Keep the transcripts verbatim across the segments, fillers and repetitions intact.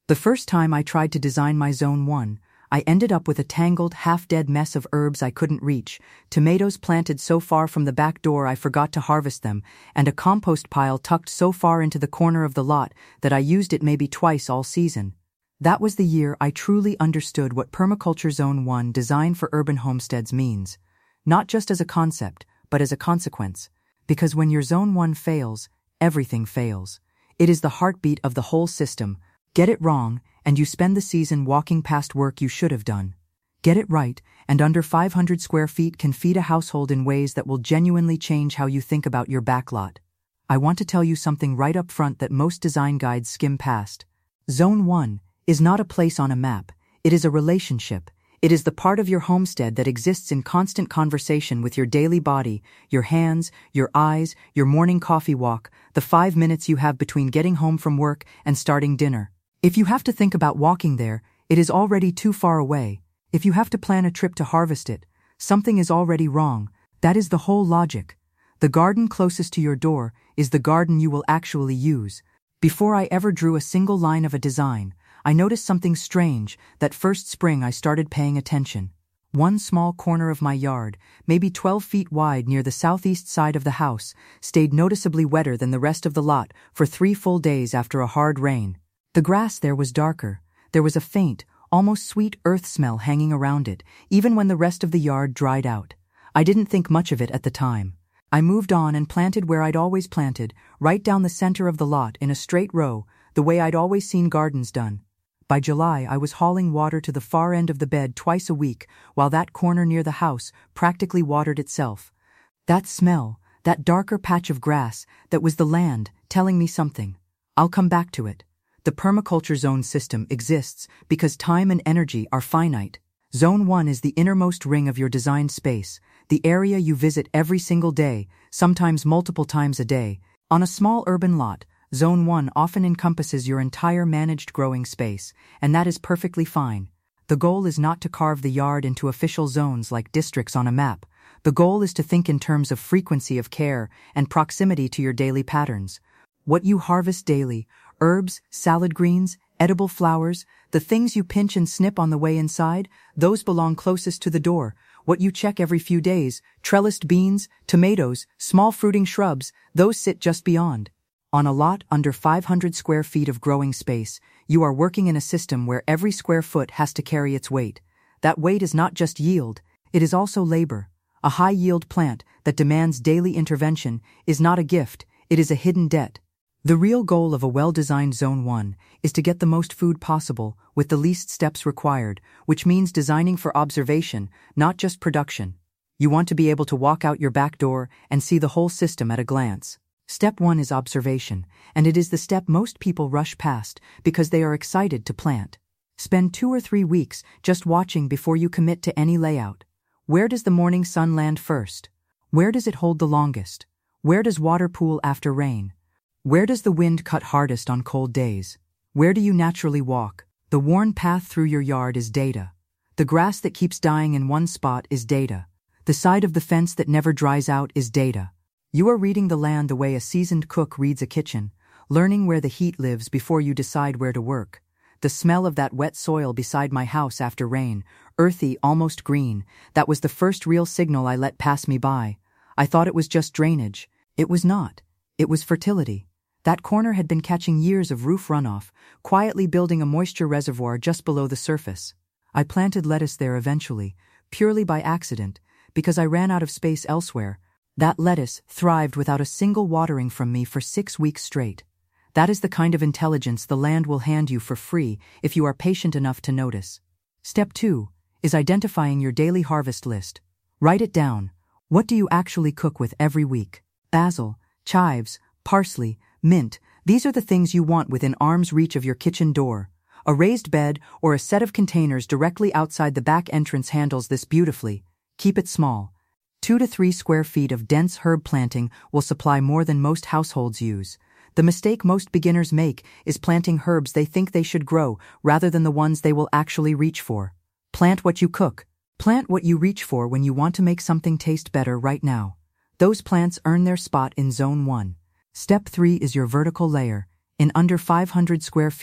The first time I tried to design my Zone one, I ended up with a tangled, half-dead mess of herbs I couldn't reach, tomatoes planted so far from the back door I forgot to harvest them, and a compost pile tucked so far into the corner of the lot that I used it maybe twice all season. That was the year I truly understood what Permaculture Zone one Design for Urban Homesteads means, not just as a concept, but as a consequence. Because when your Zone one fails, everything fails. It is the heartbeat of the whole system. Get it wrong, and you spend the season walking past work you should have done. Get it right, and under five hundred square feet can feed a household in ways that will genuinely change how you think about your backlot. I want to tell you something right up front that most design guides skim past. Zone one is not a place on a map. It is a relationship. It is the part of your homestead that exists in constant conversation with your daily body, your hands, your eyes, your morning coffee walk, the five minutes you have between getting home from work and starting dinner. If you have to think about walking there, it is already too far away. If you have to plan a trip to harvest it, something is already wrong. That is the whole logic. The garden closest to your door is the garden you will actually use. Before I ever drew a single line of a design, I noticed something strange. That first spring I started paying attention. One small corner of my yard, maybe twelve feet wide near the southeast side of the house, stayed noticeably wetter than the rest of the lot for three full days after a hard rain. The grass there was darker. There was a faint, almost sweet earth smell hanging around it, even when the rest of the yard dried out. I didn't think much of it at the time. I moved on and planted where I'd always planted, right down the center of the lot in a straight row, the way I'd always seen gardens done. By July, I was hauling water to the far end of the bed twice a week, while that corner near the house practically watered itself. That smell, that darker patch of grass, that was the land telling me something. I'll come back to it. The permaculture zone system exists because time and energy are finite. Zone one is the innermost ring of your designed space, the area you visit every single day, sometimes multiple times a day. On a small urban lot, Zone one often encompasses your entire managed growing space, and that is perfectly fine. The goal is not to carve the yard into official zones like districts on a map. The goal is to think in terms of frequency of care and proximity to your daily patterns. What you harvest daily, herbs, salad greens, edible flowers, the things you pinch and snip on the way inside, those belong closest to the door. What you check every few days, trellised beans, tomatoes, small fruiting shrubs, those sit just beyond. On a lot under five hundred square feet of growing space, you are working in a system where every square foot has to carry its weight. That weight is not just yield, it is also labor. A high-yield plant that demands daily intervention is not a gift, it is a hidden debt. The real goal of a well-designed Zone one is to get the most food possible with the least steps required, which means designing for observation, not just production. You want to be able to walk out your back door and see the whole system at a glance. Step one is observation, and it is the step most people rush past because they are excited to plant. Spend two or three weeks just watching before you commit to any layout. Where does the morning sun land first? Where does it hold the longest? Where does water pool after rain? Where does the wind cut hardest on cold days? Where do you naturally walk? The worn path through your yard is data. The grass that keeps dying in one spot is data. The side of the fence that never dries out is data. You are reading the land the way a seasoned cook reads a kitchen, learning where the heat lives before you decide where to work. The smell of that wet soil beside my house after rain, earthy, almost green, that was the first real signal I let pass me by. I thought it was just drainage. It was not. It was fertility. That corner had been catching years of roof runoff, quietly building a moisture reservoir just below the surface. I planted lettuce there eventually, purely by accident, because I ran out of space elsewhere. That lettuce thrived without a single watering from me for six weeks straight. That is the kind of intelligence the land will hand you for free if you are patient enough to notice. Step two is identifying your daily harvest list. Write it down. What do you actually cook with every week? Basil, chives, parsley, mint, these are the things you want within arm's reach of your kitchen door. A raised bed or a set of containers directly outside the back entrance handles this beautifully. Keep it small. Two to three square feet of dense herb planting will supply more than most households use. The mistake most beginners make is planting herbs they think they should grow rather than the ones they will actually reach for. Plant what you cook. Plant what you reach for when you want to make something taste better right now. Those plants earn their spot in Zone one. Step three is your vertical layer. In under five hundred square feet,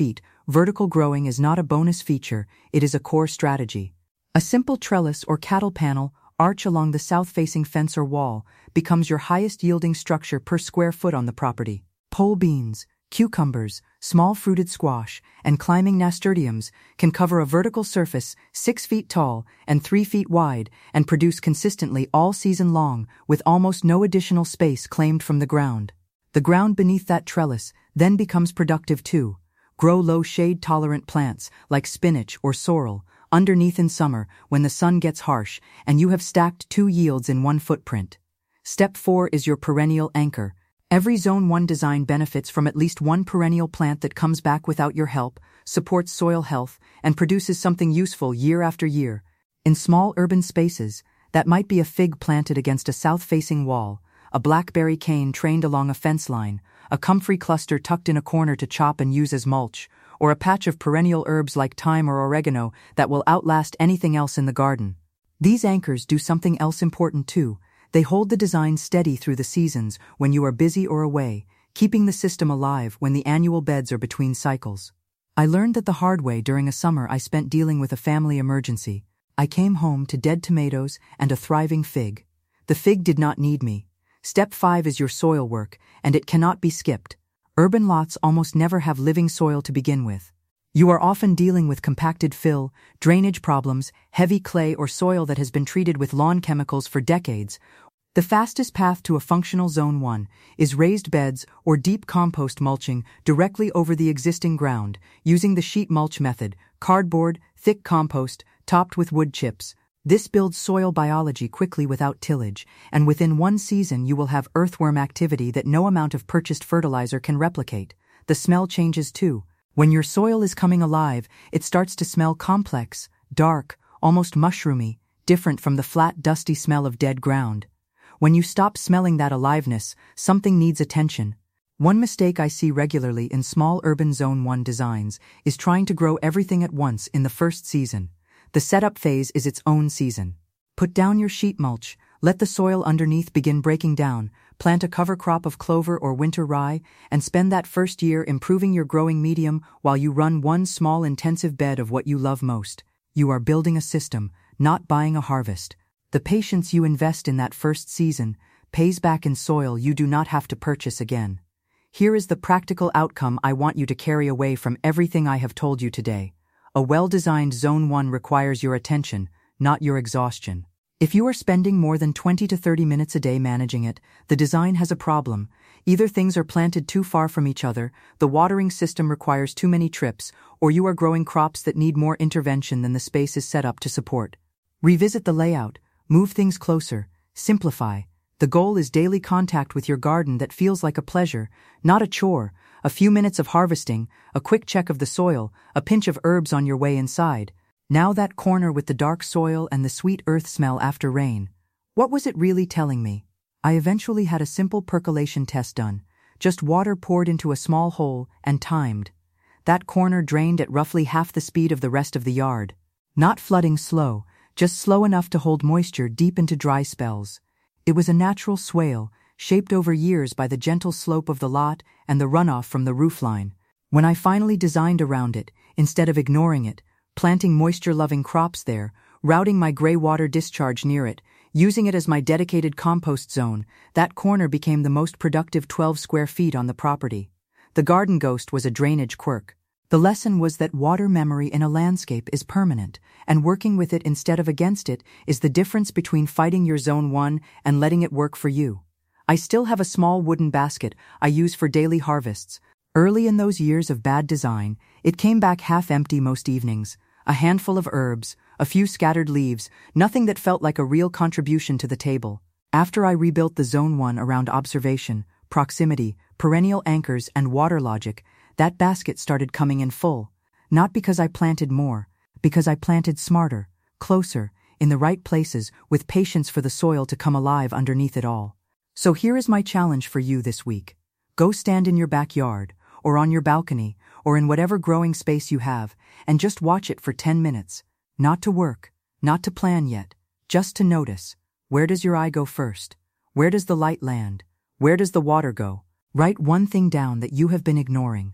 vertical growing is not a bonus feature, it is a core strategy. A simple trellis or cattle panel arch along the south-facing fence or wall becomes your highest-yielding structure per square foot on the property. Pole beans, cucumbers, small fruited squash, and climbing nasturtiums can cover a vertical surface six feet tall and three feet wide and produce consistently all season long with almost no additional space claimed from the ground. The ground beneath that trellis then becomes productive too. Grow low shade-tolerant plants like spinach or sorrel underneath in summer when the sun gets harsh and you have stacked two yields in one footprint. Step four is your perennial anchor. Every Zone one design benefits from at least one perennial plant that comes back without your help, supports soil health, and produces something useful year after year. In small urban spaces, that might be a fig planted against a south-facing wall, a blackberry cane trained along a fence line, a comfrey cluster tucked in a corner to chop and use as mulch, or a patch of perennial herbs like thyme or oregano that will outlast anything else in the garden. These anchors do something else important too. They hold the design steady through the seasons when you are busy or away, keeping the system alive when the annual beds are between cycles. I learned that the hard way during a summer I spent dealing with a family emergency. I came home to dead tomatoes and a thriving fig. The fig did not need me. Step five is your soil work, and it cannot be skipped. Urban lots almost never have living soil to begin with. You are often dealing with compacted fill, drainage problems, heavy clay or soil that has been treated with lawn chemicals for decades. The fastest path to a functional Zone one is raised beds or deep compost mulching directly over the existing ground, using the sheet mulch method, cardboard, thick compost, topped with wood chips. This builds soil biology quickly without tillage, and within one season you will have earthworm activity that no amount of purchased fertilizer can replicate. The smell changes too. When your soil is coming alive, it starts to smell complex, dark, almost mushroomy, different from the flat, dusty smell of dead ground. When you stop smelling that aliveness, something needs attention. One mistake I see regularly in small urban Zone one designs is trying to grow everything at once in the first season. The setup phase is its own season. Put down your sheet mulch, let the soil underneath begin breaking down, plant a cover crop of clover or winter rye, and spend that first year improving your growing medium while you run one small intensive bed of what you love most. You are building a system, not buying a harvest. The patience you invest in that first season pays back in soil you do not have to purchase again. Here is the practical outcome I want you to carry away from everything I have told you today. A well-designed Zone one requires your attention, not your exhaustion. If you are spending more than twenty to thirty minutes a day managing it, the design has a problem. Either things are planted too far from each other, the watering system requires too many trips, or you are growing crops that need more intervention than the space is set up to support. Revisit the layout, move things closer, simplify. The goal is daily contact with your garden that feels like a pleasure, not a chore. A few minutes of harvesting, a quick check of the soil, a pinch of herbs on your way inside. Now that corner with the dark soil and the sweet earth smell after rain. What was it really telling me? I eventually had a simple percolation test done, just water poured into a small hole and timed. That corner drained at roughly half the speed of the rest of the yard. Not flooding slow, just slow enough to hold moisture deep into dry spells. It was a natural swale, shaped over years by the gentle slope of the lot and the runoff from the roofline. When I finally designed around it, instead of ignoring it, planting moisture-loving crops there, routing my gray water discharge near it, using it as my dedicated compost zone, that corner became the most productive twelve square feet on the property. The garden ghost was a drainage quirk. The lesson was that water memory in a landscape is permanent, and working with it instead of against it is the difference between fighting your Zone one and letting it work for you. I still have a small wooden basket I use for daily harvests. Early in those years of bad design, it came back half empty most evenings. A handful of herbs, a few scattered leaves, nothing that felt like a real contribution to the table. After I rebuilt the Zone one around observation, proximity, perennial anchors, and water logic, that basket started coming in full. Not because I planted more, because I planted smarter, closer, in the right places, with patience for the soil to come alive underneath it all. So here is my challenge for you this week. Go stand in your backyard, or on your balcony, or in whatever growing space you have, and just watch it for ten minutes. Not to work, not to plan yet, just to notice. Where does your eye go first? Where does the light land? Where does the water go? Write one thing down that you have been ignoring.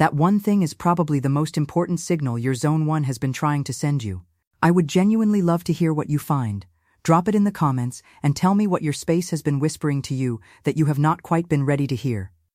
That one thing is probably the most important signal your Zone one has been trying to send you. I would genuinely love to hear what you find. Drop it in the comments and tell me what your space has been whispering to you that you have not quite been ready to hear.